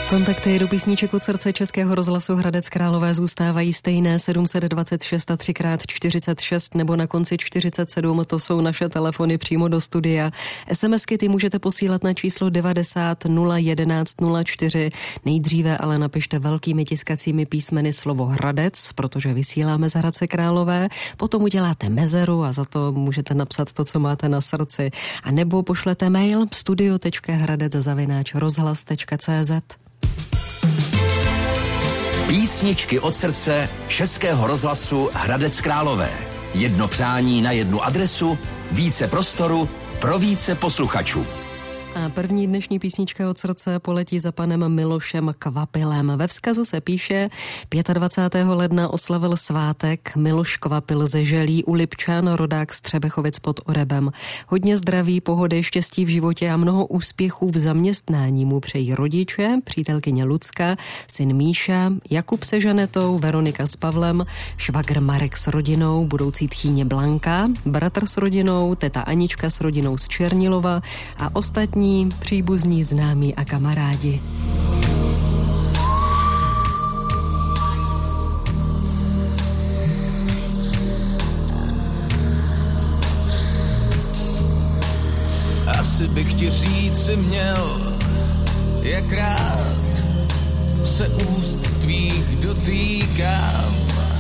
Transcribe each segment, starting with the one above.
Kontakty do písniček od srdce Českého rozhlasu Hradec Králové zůstávají stejné 726 a 3x46 nebo na konci 47, to jsou naše telefony přímo do studia. SMSky ty můžete posílat na číslo 90 011 04. Nejdříve ale napište velkými tiskacími písmeny slovo Hradec, protože vysíláme z Hradce Králové, potom uděláte mezeru a za to můžete napsat to, co máte na srdci. A nebo pošlete mail studio.hradec@rozhlas.cz. Písničky od srdce Českého rozhlasu Hradec Králové. Jedno přání na jednu adresu, více prostoru pro více posluchačů. A první dnešní písnička od srdce poletí za panem Milošem Kvapilem. Ve vzkazu se píše: 25. ledna oslavil svátek Miloš Kvapil ze Želí u Lipčan, rodák z Třebechovic pod Orebem. Hodně zdraví, pohody, štěstí v životě a mnoho úspěchů v zaměstnání mu přejí rodiče, přítelkyně Lucka, syn Míša, Jakub se Žanetou, Veronika s Pavlem, švagr Marek s rodinou, budoucí tchýně Blanka, bratr s rodinou, teta Anička s rodinou z Černilova a ostatní příbuzní, známí a kamarádi. Asi bych ti říci měl, jak rád se úst tvých dotýkám.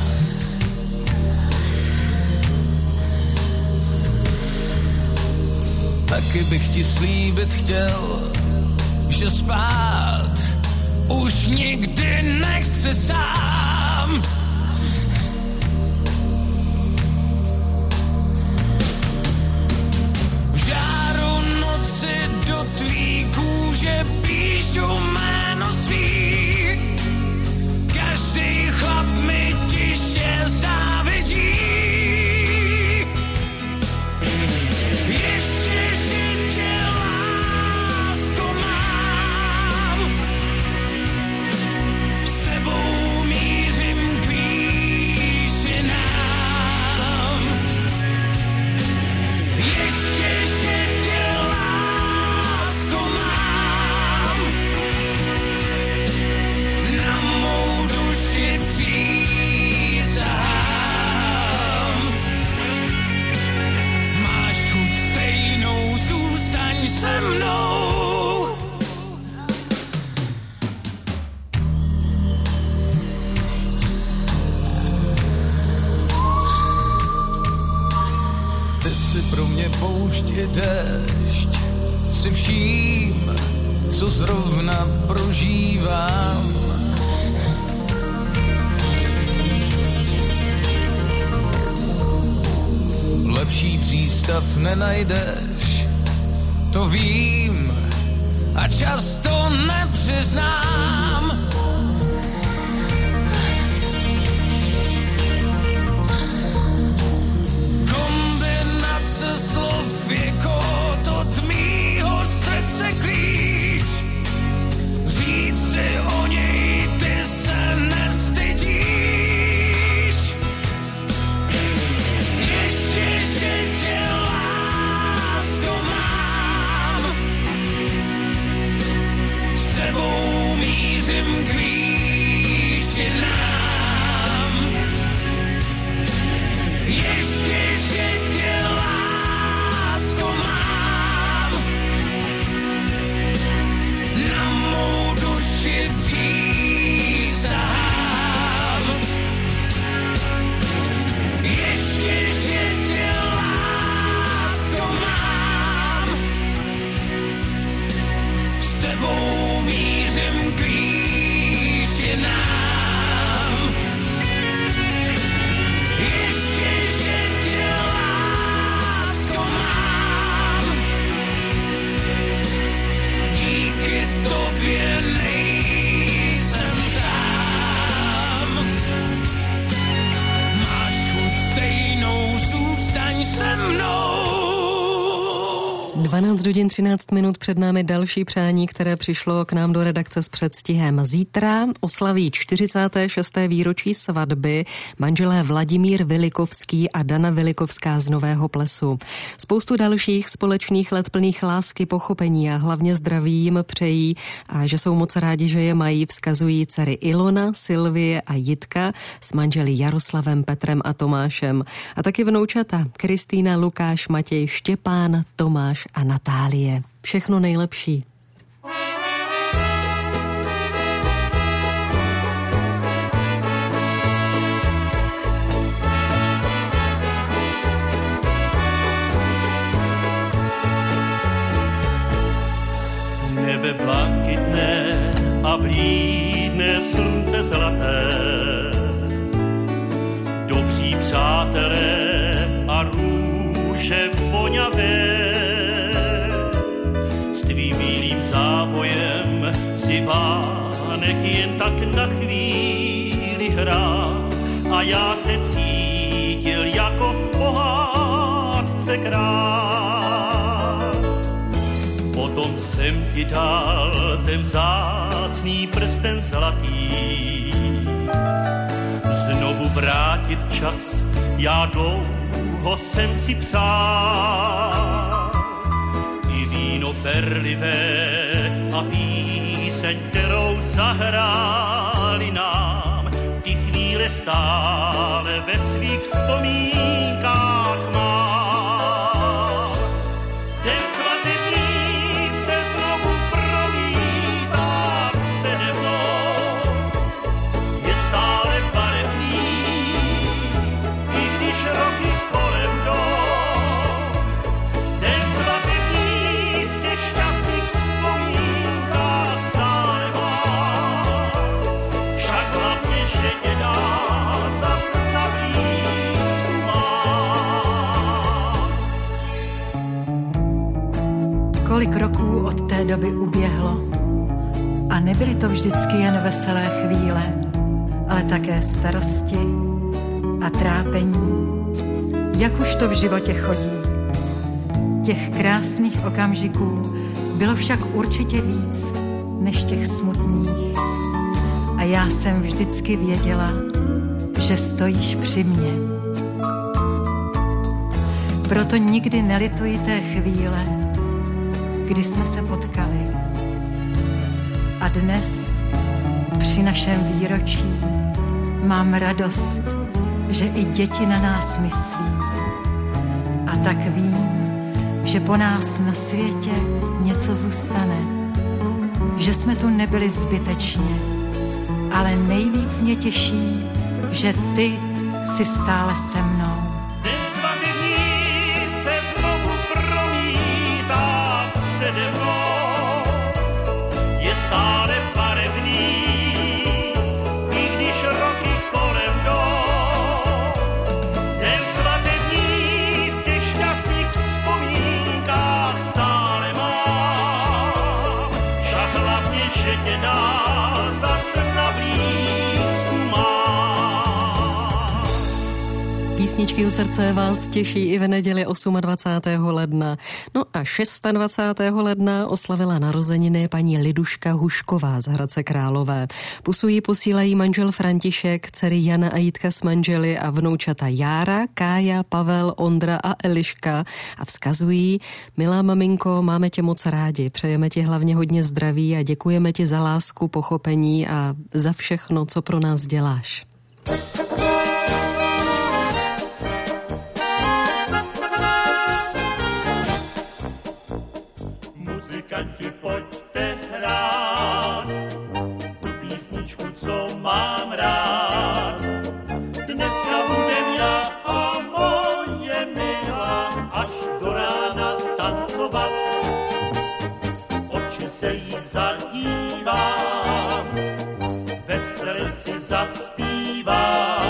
Taky bych ti slíbit chtěl, že spát už nikdy nechci sám. V žáru noci do tvý kůže píšu jméno svý. Každý chlap mi tiše závidí. Se mnou. Ty jsi pro mě poušť i déšť, si vším, co zrovna prožívám. Lepší přístav nenajdeš, to vím a často nepřiznám. Kombinace slov je kód od mýho srdce klíč. Říct si o něj ty se nestydíš. Ještě, že tě lásko mám, s tebou mířím k výšinám. Ještě, že tě lásko mám, na mou duši přísahám. Ještě, že tě lásko mám, s tebou mířím k výšinám. Ještě, že tě lásko mám, díky tobě nejsem sám. Máš chuť stejnou, zůstaň se mnou. 12:13 před námi další přání, které přišlo k nám do redakce s předstihem. Zítra oslaví 46. výročí svatby manželé Vladimír Vilikovský a Dana Vilikovská z Nového Plesu. Spoustu dalších společných let plných lásky, pochopení a hlavně zdraví jim přejí a že jsou moc rádi, že je mají, vzkazují dcery Ilona, Silvie a Jitka s manželi Jaroslavem, Petrem a Tomášem. A taky vnoučata Kristýna, Lukáš, Matěj, Štěpán, Tomáš a Natálie. Všechno nejlepší. Nebe blankitné a vlídne slunce zlaté, dobří přátelé a růže voňavé, s tvým bílým závojem si vánek jen tak na chvíli hrál a já se cítil jako v pohádce král. Potom jsem ti dal ten vzácný prsten zlatý, znovu vrátit čas, já dlouho jsem si přál. I víno perlivé a píseň, kterou zahráli nám, ty chvíle stále ve svých vzpomínkách mám. Den svatební se znovu promítá přede mnou, je stále barevný, i když roky kolem jdou. Den svatební v těch šťastných vzpomínkách stále mám, však hlavně, že tě dá zas na blízku mám. Kolik roků od té doby uběhlo a nebyly to vždycky jen veselé chvíle, ale také starosti a trápení. Jak už to v životě chodí. Těch krásných okamžiků bylo však určitě víc než těch smutných. A já jsem vždycky věděla, že stojíš při mně. Proto nikdy nelituji té chvíle, kdy jsme se potkali. A dnes, při našem výročí, mám radost, že i děti na nás myslí. A tak vím, že po nás na světě něco zůstane. Že jsme tu nebyli zbytečně, ale nejvíc mě těší, že ty jsi stále se mnou. Den svatební se znovu promítá přede mnou, je stále barevný, i když roky kolem jdou. Den svatební v těch šťastných vzpomínkách stále mám, však hlavně, že tě dá zase na blízku mám. Písničky u srdce vás těší i v neděli 28. ledna. No a 26. ledna oslavila narozeniny paní Liduška Hušková z Hradce Králové. Pusu jí posílají manžel František, dcery Jana a Jitka s manželi a vnoučata Jára, Kája, Pavel, Ondra a Eliška a vzkazují: milá maminko, máme tě moc rádi, přejeme ti hlavně hodně zdraví a děkujeme ti za lásku, pochopení a za všechno, co pro nás děláš. Muzikanti, pojďte hrát tu písničku, co mám rád. Dneska budem já a moje milá až do rána tancovat. Oči se jí zadívám, vesele si zaspívám.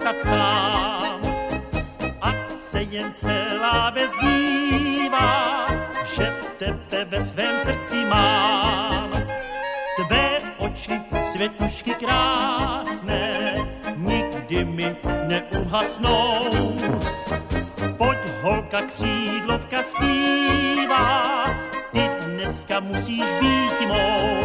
zůstat sám. Ať se jen celá vezdívá, že tebe ve svém srdci mám. Tvé oči, světlušky krásné, nikdy mi neuhasnou. Pojď holka, křídlovka zpívá, ty dneska musíš být mou.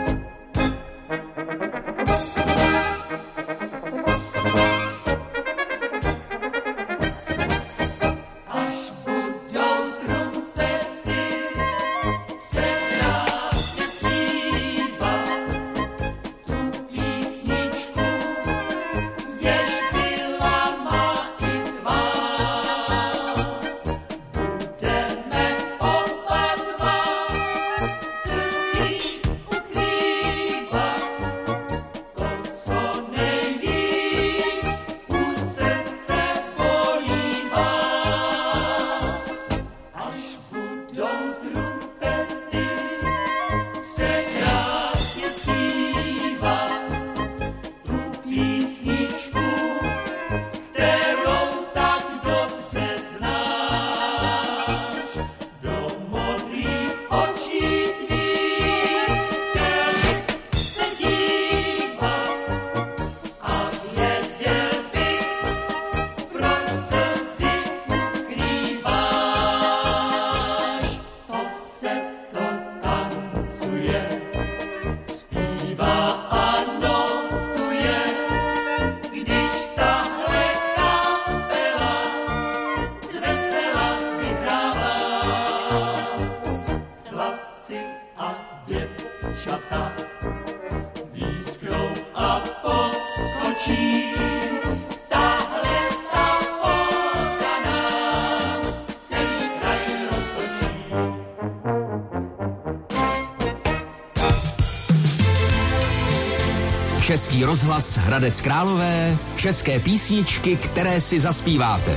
Český rozhlas Hradec Králové, české písničky, které si zaspíváte.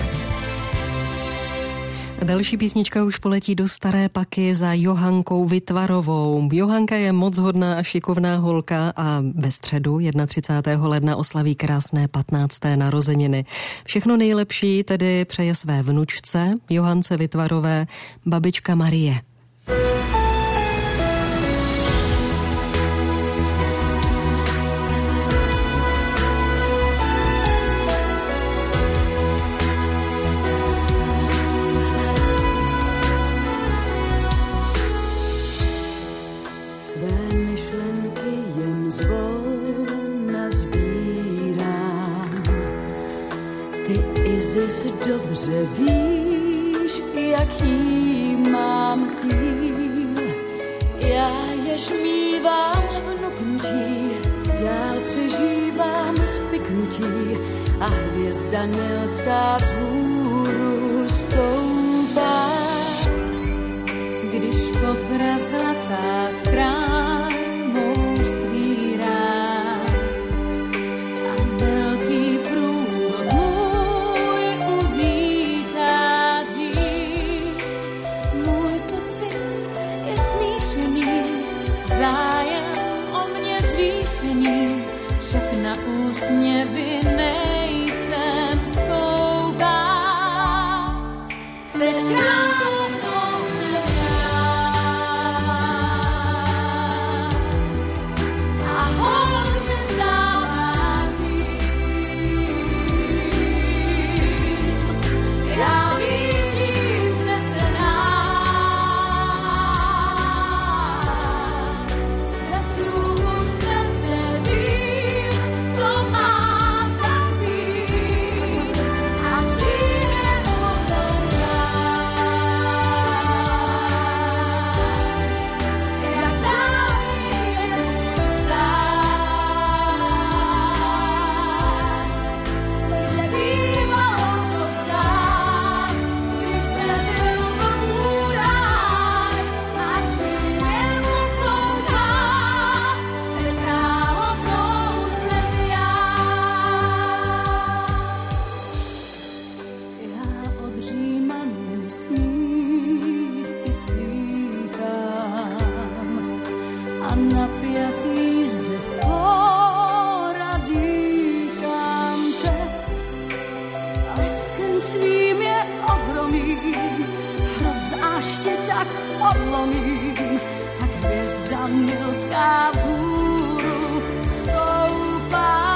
Další písnička už poletí do Staré Paky za Johankou Vytvarovou. Johanka je moc hodná a šikovná holka a ve středu 31. ledna oslaví krásné 15. narozeniny. Všechno nejlepší tedy přeje své vnučce Johance Vytvarové babička Marie. Dobře víš, jaký mám cíl. Já jež mívám vnuknutí, dál přežívám spiknutí a hvězda neostá vzhůru stoupá. Když kopra zlatá z krámou svírá a velký průvod můj uvítá dřív. Můj pocit je smíšený, zájem o mě zvýšený, však na úsměvy nejsem schopná. Teď to má až tě tak odlomím, tak hvězda milská vzhůru stoupá.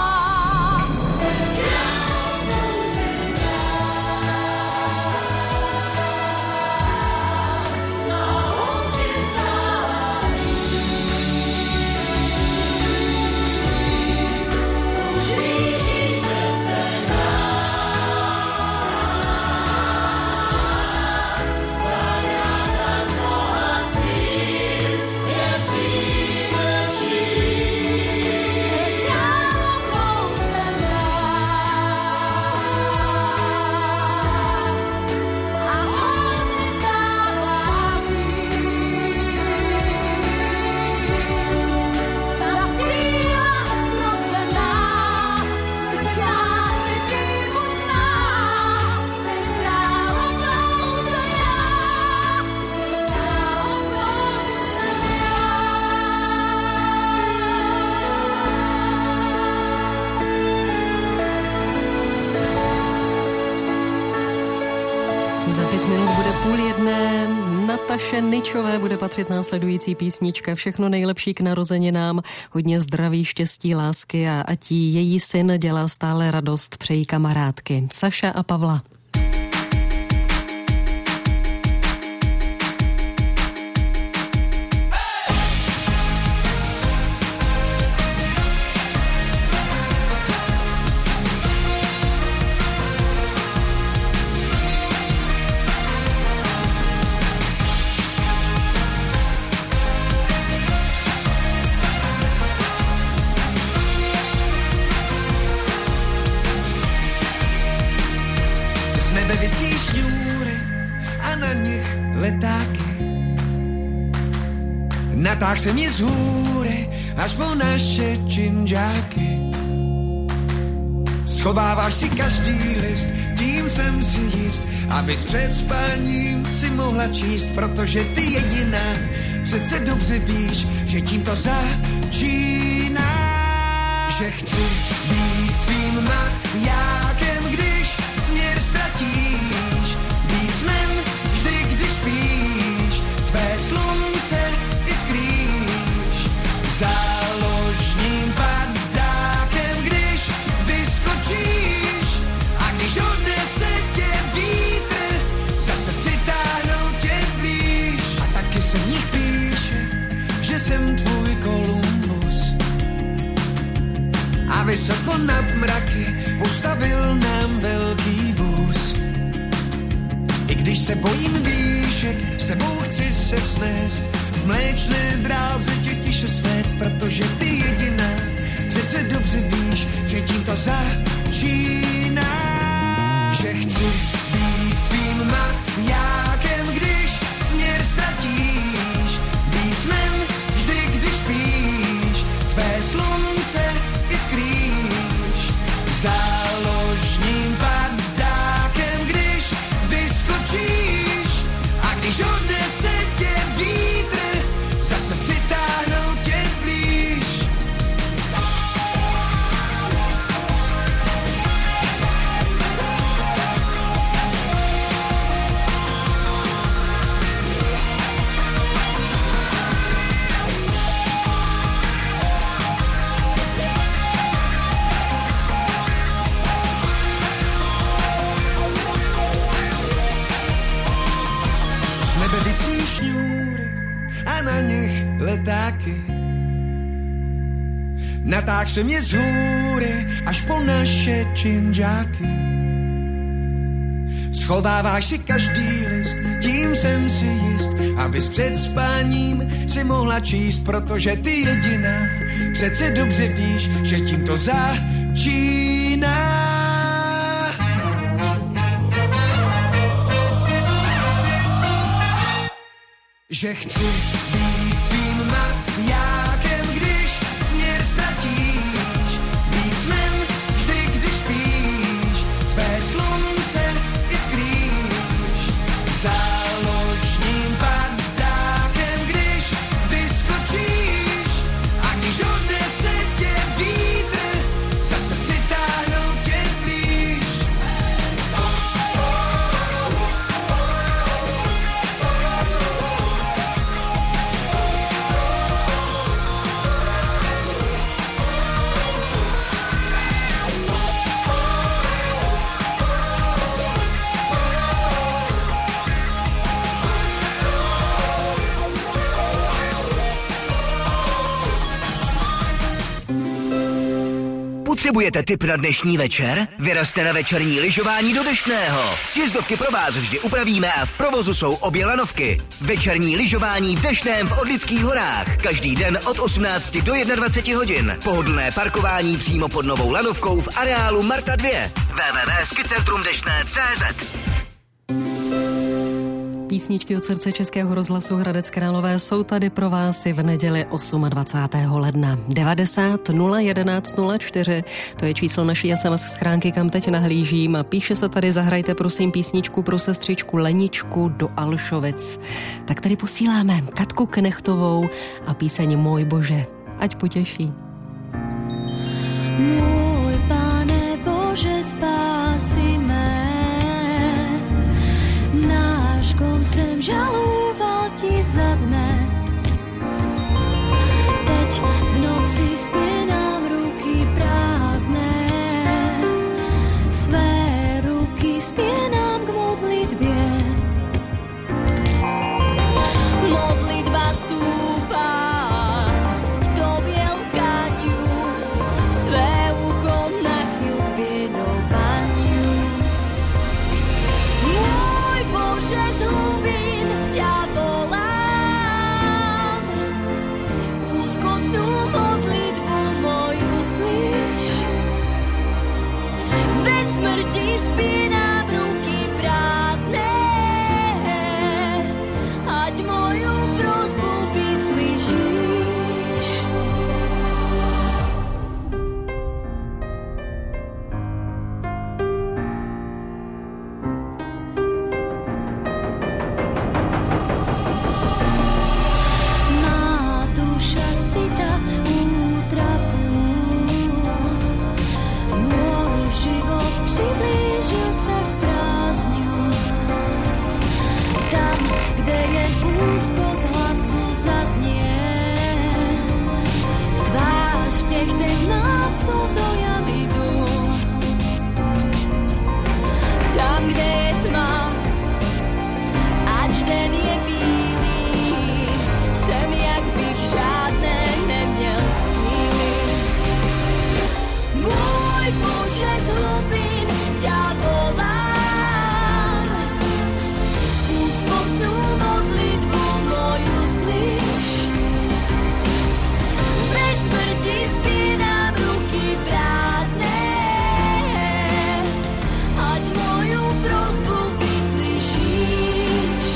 Nataše Nyčové bude patřit následující písnička. Všechno nejlepší k narozeninám, hodně zdraví, štěstí, lásky a ať jí její syn dělá stále radost, přejí kamarádky. Saša a Pavla. Natáhl se mě z hůry až po naše činžáky. Schováváš si každý list, tím jsem si jist, abys před spáním si mohla číst, protože ty jediná přece dobře víš, že tím to začíná. Že chci být tvým majákem, když směr ztratíš, být snem vždy, když spíš, tvé slunce i skrýš, záložním padákem, když vyskočíš a když odnese tě vítr, zase přitáhnou tě blíž. A taky se v nich píše, že jsem tvůj Kolumbus a vysoko nad mraky postavil nám velký vůz. I když se bojím výšek, s tebou chci se vznést, v mléčné dráze tě tiše svést, protože ty jediná přece dobře víš, že tím to začíná. Že chci být tvým majákem, když směr ztratíš, být snem vždy, když spíš, tvé slunce i skrýš, záložním padákem, když vyskočíš a když odnese tě vítr, zase přitáhnou tě blíž. Z nebe visí šňůry a na nich letáky. Natáhl se mě z hůry až po naše činžáky. Schováváš si každý list, tím jsem si jist, abys před spáním si mohla číst, protože ty jediná přece dobře víš, že tím to začíná. Že chci být tvým majákem, když směr ztratíš, být snem vždy, když spíš, tvé slunce i skrýš, záložním padákem, když vyskočíš a když odnese tě vítr, zase přitáhnou tě blíž. Potřebujete tip na dnešní večer? Vyrazte na večerní lyžování do Deštného. Sjezdovky pro vás vždy upravíme a v provozu jsou obě lanovky. Večerní lyžování v Deštném v Orlických horách. Každý den od 18 do 21 hodin. Pohodlné parkování přímo pod novou lanovkou v areálu Marta 2. www.skicentrumdeštné.cz. Písničky od srdce Českého rozhlasu Hradec Králové jsou tady pro vás i v neděli 28. ledna. 90 011 04, to je číslo naší SMS schránky, kam teď nahlížím. A píše se tady: zahrajte prosím písničku pro sestřičku Leničku do Alšovic. Tak tady posíláme Katku Knechtovou a píseň Můj Bože. Ať potěší. Můj Pane Bože, spási mé. Náškom jsem žaluval ti za dne. Teď v noci spěnám ruky prázdné. Své ruky spěnám k modlitbě. Modlitba stúpa k tobě lkaniu. Své ucho nachyl k biedovaniu. Môj Bože, z hlubín ťa volám. Úzkostnú modlitbu moju slyš. Ve smrti spínám ruky prázdné. Ať moju prosbu vyslyšíš. Má duša syta útrapu. Môj život přiblížil se v prázdňu. Tam, kde je úzkost hlasu zaznie. Tvář těch teď má, co do jamy jdú. Tam, kde je tma, ač den je bílý, jsem, jak bych žádné neměl síly. Môj Bože, z hlubín ťa volám. Úzkostnú modlitbu moju slyš. Ve smrti spínám ruky prázdné. Ať moju prosbu vyslyšíš.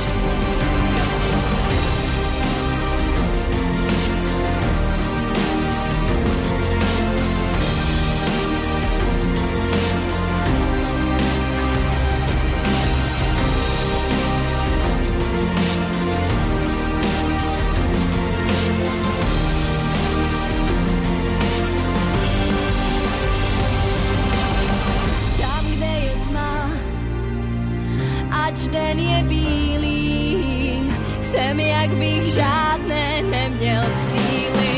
Tam, kde je tma, ač den je bílý, jsem, jak bych žádné neměl síly.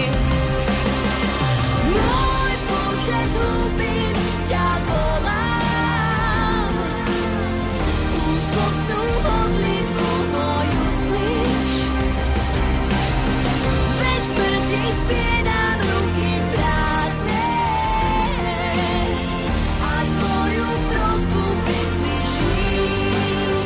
Môj Bože, z hlubín ťa volám. Úzkostnú modlitbu moju slyš. Ve smrti spěnám ruky prázdné. Ať moju prosbu vyslyšíš.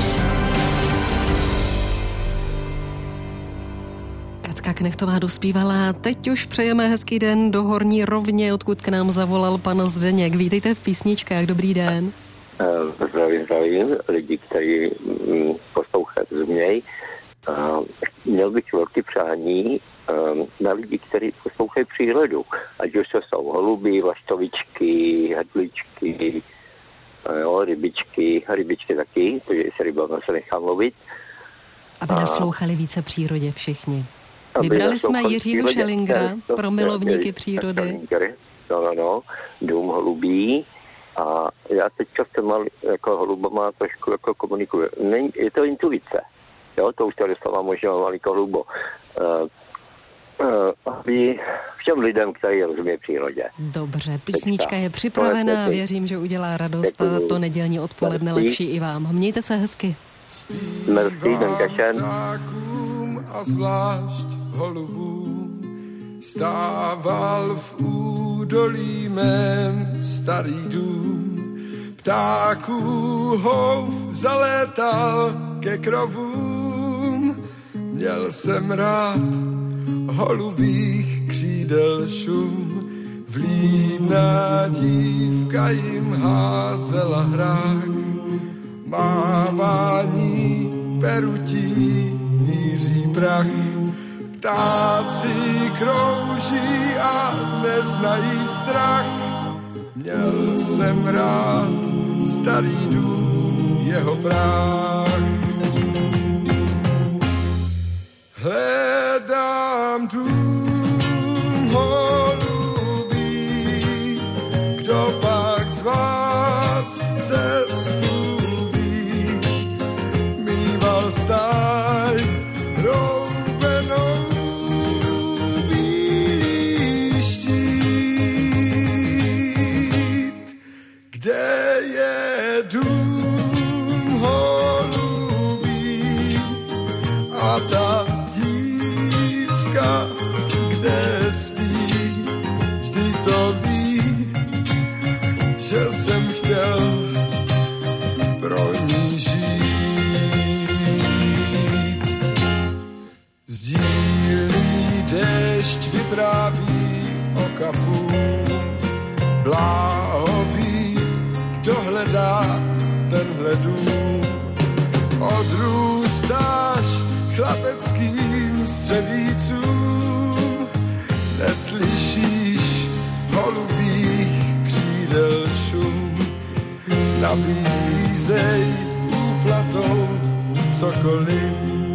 Katka Knechtová dospívala. Teď už přejeme hezký den do Horní Rovně, odkud k nám zavolal pan Zdeněk. Vítejte v písničkách, dobrý den. Zdravím lidi, kteří poslouchají mě. Měl bych velké přání na lidi, kteří poslouchají přírodu. Ať už to jsou holuby, vlaštovičky, hrdličky, rybičky taky, protože se rybama se nechám lovit. Aby naslouchali více přírodě všichni. Vybrali jsme Jiřího Schellingra pro milovníky přírody. No, dům holubí. A já teďka jsem mal, jako holubama trošku jako komunikuju. Je to intuice. Jo, to už tady slova možná malinko hlubo. Aby všem lidem, kteří rozumí přírodě. Dobře, písnička je připravená, věřím, že udělá radost a to nedělní odpoledne lepší i vám. Mějte se hezky. Merci, Dankeschön. A zvlášť holubům Stával v údolí mém starý dům, ptáků houf zalétal ke krovům. Měl jsem rád holubých křídel šum, vlídná dívka jim házela hrách. Mávání perutí víří prach, ptáci krouží a neznají strach. Měl jsem rád starý dům, jeho práh. Hledám dům holubý, kdo pak z vás cestu ví. Mýval stáj roubenou bílý štít, kde je dům holubý a ta dívka, kde spí, vždy to ví, že jsem chtěl pro ní žít. Sdílí déšť vypráví o kapu, bláhový, kdo hledá tenhle dům. Odrůstáš chlapeckým střevícům, neslyšíš holubých křídel šum. Nabízej úplatou cokoliv,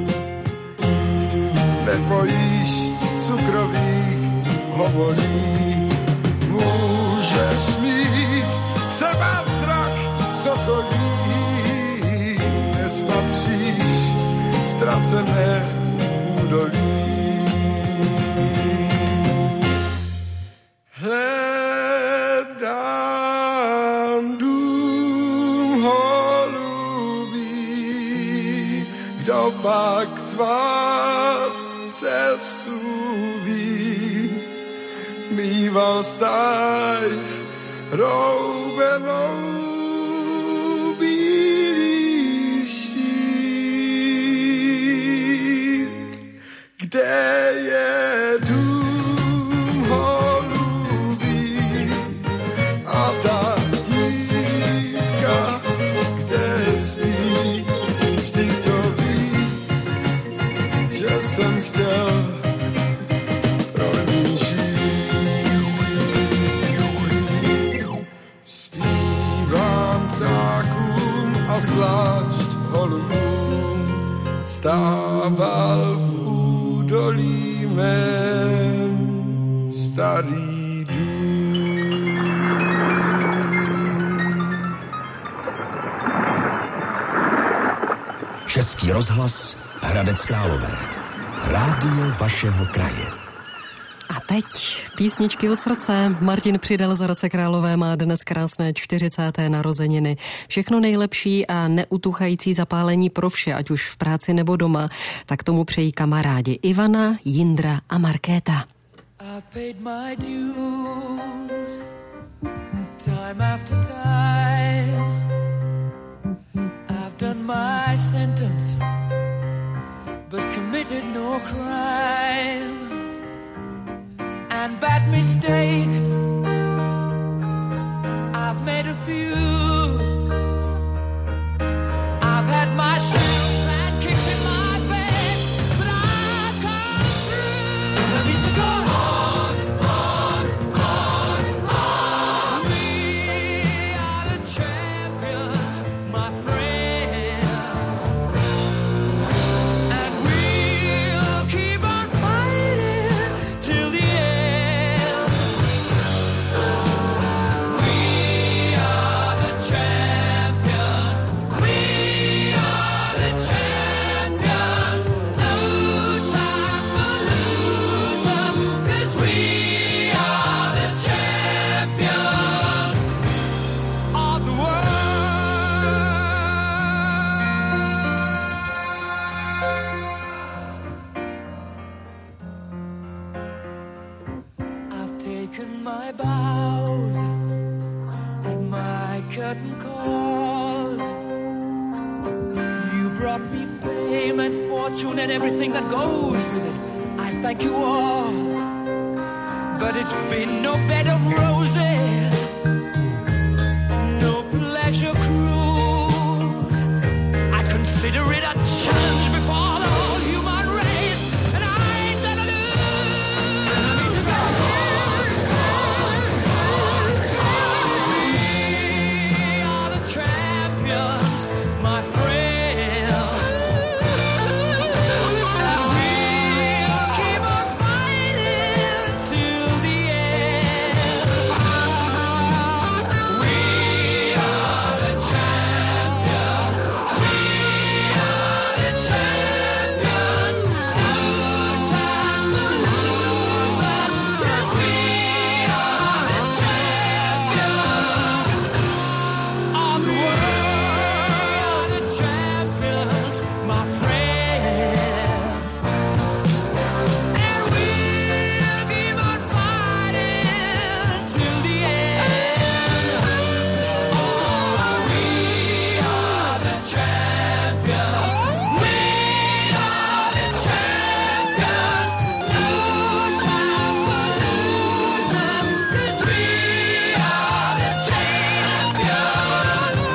nebojíš cukrových hovolí. Můžeš mít třeba zrak sokolí, nespatříš ztracené údolí. Hledám dům holubý, kdo pak z vás cestu ví. Mýval stáj roubenou bílý štít, kde je dům holubý a ta dívka, kde spí, vždy to ví, že jsem chtěl pro ní žít. Zpívám ptákům a zvlášť holubům, stával v údolí mém starý dům. Český rozhlas Hradec Králové. Rádio vašeho kraje. A teď písničky od srdce. Martin Přidal z Hradce Králové má dnes krásné 40. narozeniny. Všechno nejlepší a neutuchající zapálení pro vše, ať už v práci nebo doma, tak tomu přejí kamarádi Ivana, Jindra a Markéta. I paid my dues, time after time. I've done my sentence, but committed no crime. And bad mistakes, I've made a few. I've had my share of bad kicks in my face, but I've come through. I need to go on. We are the champions, my friends, and we'll keep on fighting till the end. We are the fame and fortune and everything that goes with it. I thank you all, but it's been no bed of roses, no pleasure cruise. I consider it a challenge before the whole human race, and I ain't gonna lose. We are the champions, my friends, and we'll keep on fighting till the end. We are the champions. We are the champions. No time for losers, 'cause we are the champions of the world, the champions, my friends. And we'll keep on fighting till the end. Oh, we are the champions. We are the champions. No time for losers, 'cause we are the champions.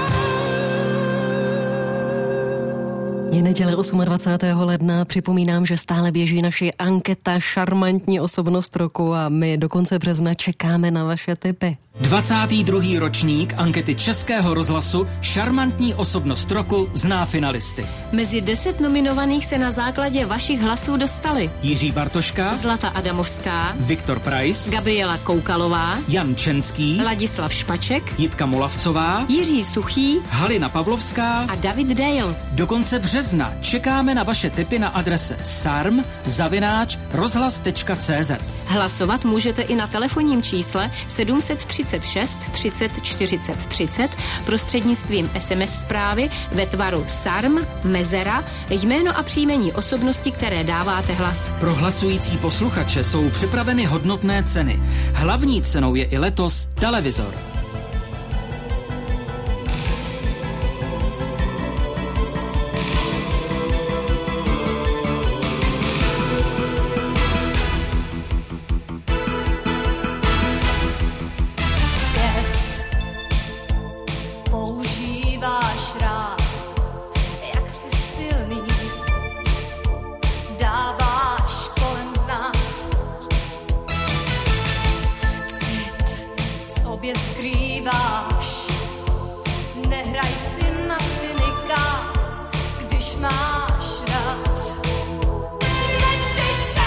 Je neděle 28. ledna, připomínám, že stále běží naše anketa Šarmantní osobnost roku a my do konce března čekáme na vaše tipy. 22. ročník ankety Českého rozhlasu Šarmantní osobnost roku zná finalisty. Mezi 10 nominovaných se na základě vašich hlasů dostali Jiří Bartoška, Zlata Adamovská, Viktor Preiss, Gabriela Koukalová, Jan Čenský, Ladislav Špaček, Jitka Molavcová, Jiří Suchý Halina Pavlovská a David Dale. Do konce března čekáme na vaše tipy na adrese sarm@rozhlas.cz. Hlasovat můžete i na telefonním čísle 736 30 40 30 prostřednictvím SMS zprávy ve tvaru SARM, mezera, jméno a příjmení osobnosti, které dáváte hlas. Pro hlasující posluchače jsou připraveny hodnotné ceny. Hlavní cenou je i letos televizor. Používáš rád, jak jsi silný, dáváš kolem znát. Cit v sobě skrýváš, nehraj si na cynika, když máš rád. Nestyď se!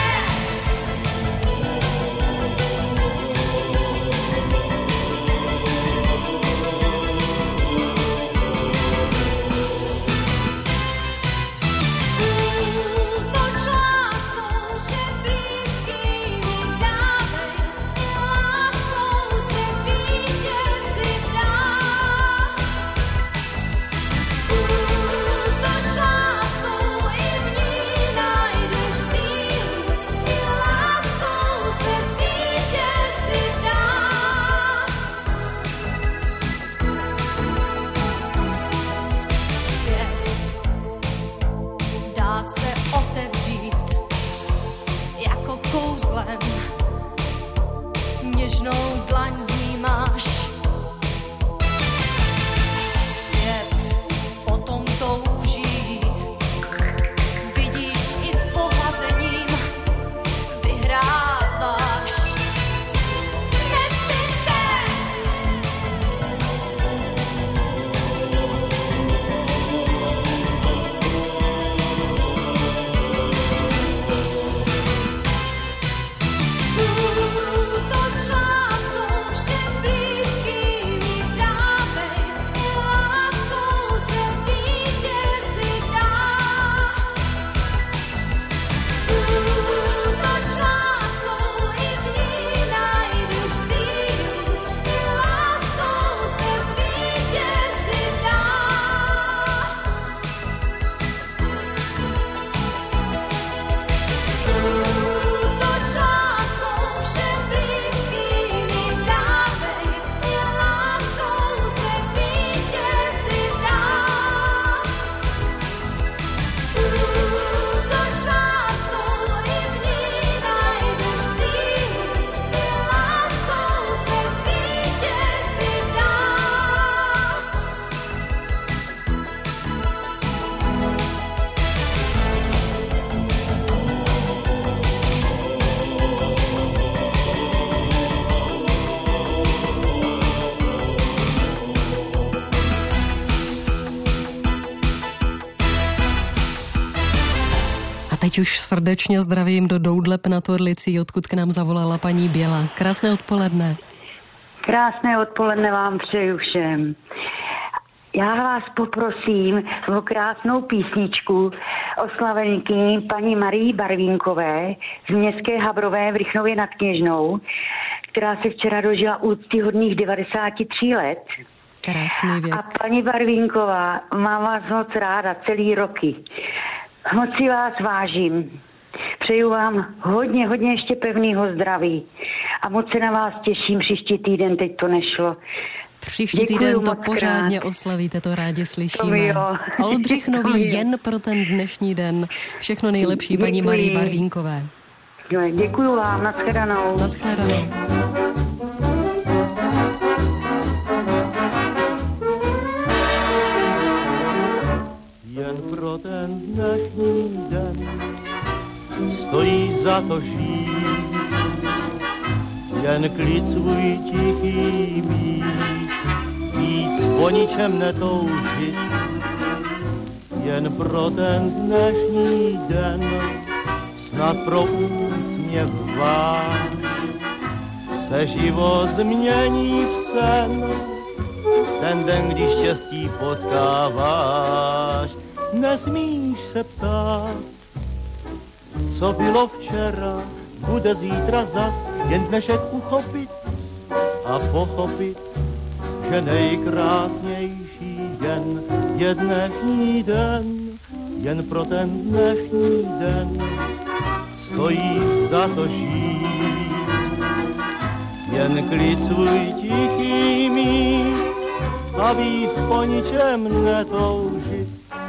Dá se otevřít jako kouzlem, něžnou dlaň z ní máš. Svět potom touží, vidíš i pohlazením, vyhráváš. Nestyď se! Útoč láskou všem blízkým. teď už srdečně zdravím do Doudleb nad Orlicí, odkud k nám zavolala paní Běla. Krásné odpoledne. Krásné odpoledne vám přeju všem. Já vás poprosím o krásnou písničku oslavenky paní Marii Barvínkové z Městské Habrové v Rychnově nad Kněžnou, která se včera dožila úctyhodných 93 let. Krásný věk. A paní Barvínková, mám vás moc ráda celý roky. Moc si vás vážím. Přeju vám hodně ještě pevného zdraví. A moc se na vás těším příští týden, teď to nešlo. Příští týden to pořádně oslavíte, to rádi slyšíme. Oldřich Nový jen pro ten dnešní den. Všechno nejlepší paní Marii Barvínkové. Děkuju vám, nashledanou. Nashledanou. Jen pro ten dnešní den stojí za to žít, jen klid svůj tichý mít, víc po ničem netoužit. Jen pro ten dnešní den, snad pro úsměv váš, se život změní v sen. Ten den, když štěstí potkáváš, nesmíš se ptát, co bylo včera, bude zítra zas, jen dnešek uchopit a pochopit, že nejkrásnější jen je dnešní den. Jen pro ten dnešní den stojí za to žít, jen klid svůj tichý mít a víc po ničem netoužit.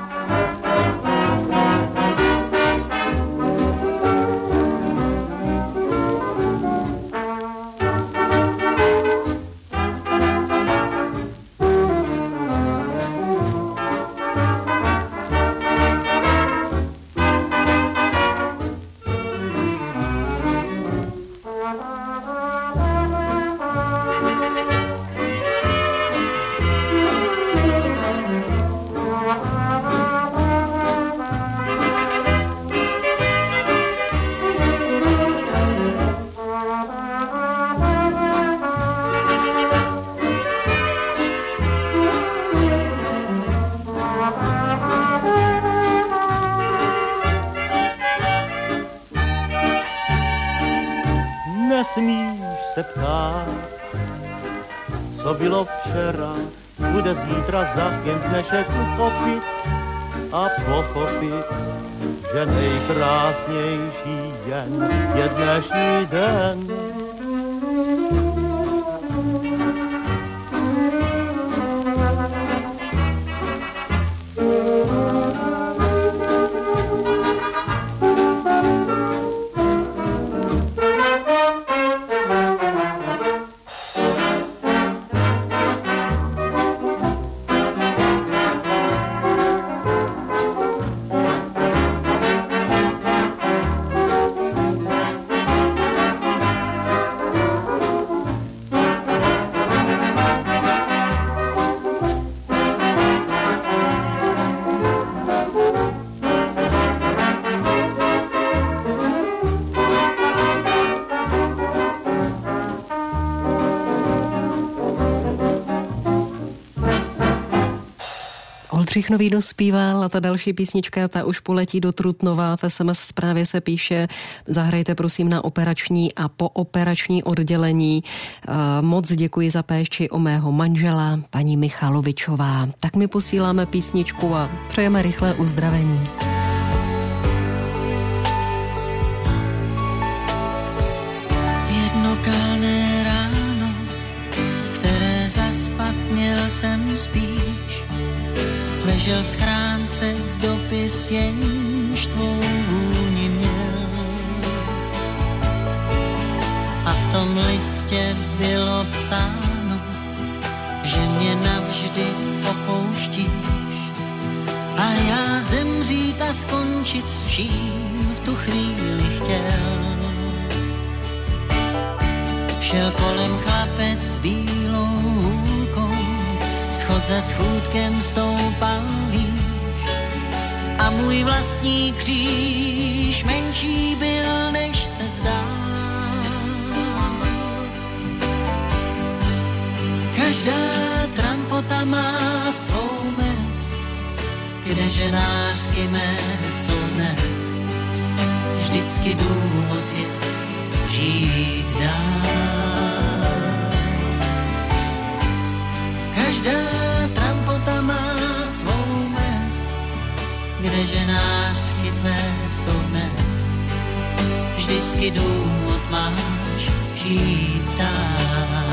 Nesmíš se ptát, co bylo včera, bude zítra zas, jen dnešek uchopit a pochopit, že nejkrásnější jen je dnešní den. Oldřich Nový dospíval a ta další písnička, ta už poletí do Trutnova. V SMS zprávě se píše, zahrajte prosím na operační a pooperační oddělení. Moc děkuji za péči o mého manžela, paní Michalovičová. Tak my posíláme písničku a přejeme rychlé uzdravení. Jedno kalné ráno, které zaspat měl jsem spíš, ležel v schránce dopis, jenž tvou vůni měl. A v tom listě bylo psáno, že mě navždy opouštíš. A já zemřít a skončit s vším v tu chvíli chtěl. Šel kolem chlapec s bílou hůlkou, schod za schůdkem stoupal výš a můj vlastní kříž menší byl, než se zdá. Každá trampota má svou mez, kde ženářky mé jsou dnes. Vždycky důvod je žít dál. Každá trampota má svou mez, kde ženářky tvé jsou dnes. Vždycky důvod máš žít dál.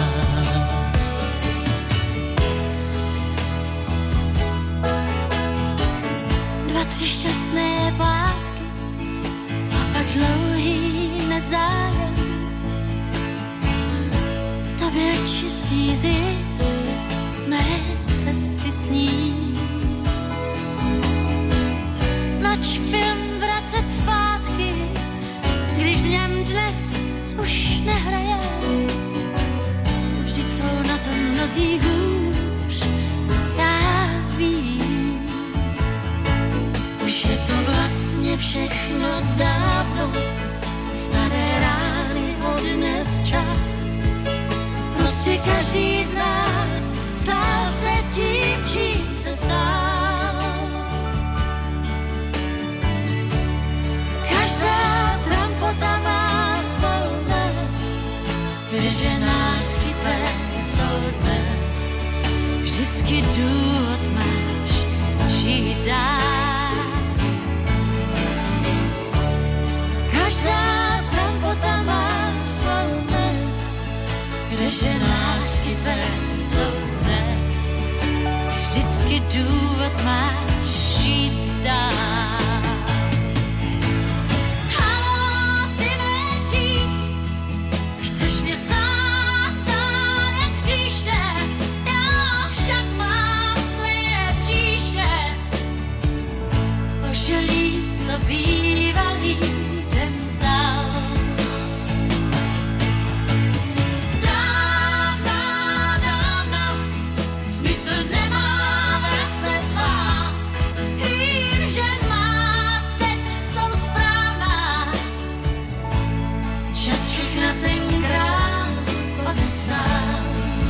2-3 šťastné pátky a pak dlouhý nezájem. To byl čistý zisk z mé cesty s ní. Nač film vracet zpátky, když v něm dnes už nehraje. Vždyť jsou na tom mnozí hůř, já vím. Už je to vlastně všechno dávno, staré rány odnes čas. Prostě každý z nás stál se tím, čím se stál. Každá trampota má svou dnes, kde ženářky tvé jsou dnes. Vždycky důvod máš žít dál. Každá trampota má svou dnes, kde ženářky tvé jsou dnes. Vždycky důvod máš žít dál. Haló, ty méčí, chceš mě sát dál jak klíště, já však mám své příště. Poželí, co bývalý den vzal. Dávno, smysl nemá vracet vás. Vím, že má teď jsou správná. Čas všechna tenkrát odpsal.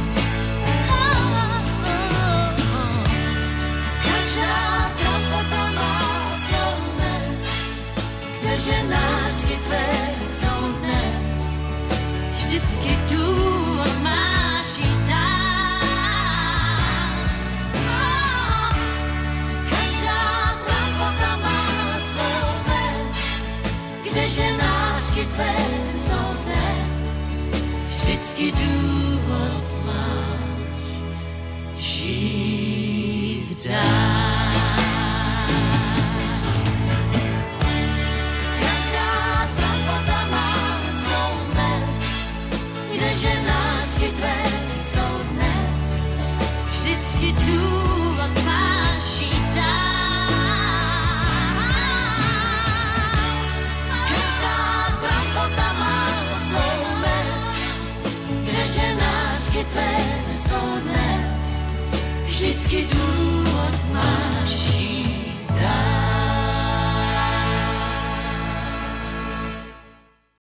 Každá trampota má svou dnes, kde ženářky tvé jsou dnes. Vždycky důvod máš jít dál. Každá trampota má svou dnes, kde ženářky tvé jsou dnes. Vždycky důvod máš žít dál. Každá trampota má svou dnes, kde ženářky tvé jsou dnes. Vždycky důvod máš jít dál. Každá trampota má svou dnes, kde ženářky tvé jsou dnes. Vždycky důvod máš jít